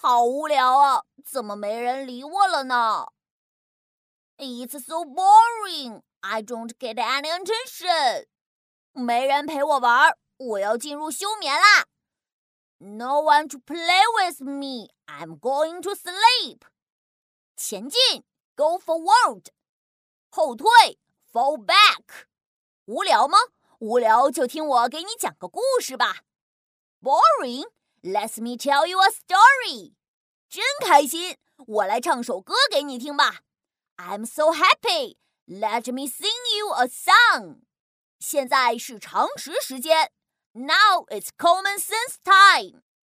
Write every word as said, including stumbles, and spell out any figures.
好无聊啊，怎么没人理我了呢？ It's so boring, I don't get any attention. 没人陪我玩，我要进入休眠啦。No one to play with me, I'm going to sleep. 前进 Go forward. 后退 Fall back. 无聊吗？无聊就听我给你讲个故事吧。Boring? Let me tell you a story. 真开心，我来唱首歌给你听吧。I'm so happy. Let me sing you a song. 现在是常识时间。Now it's common sense time.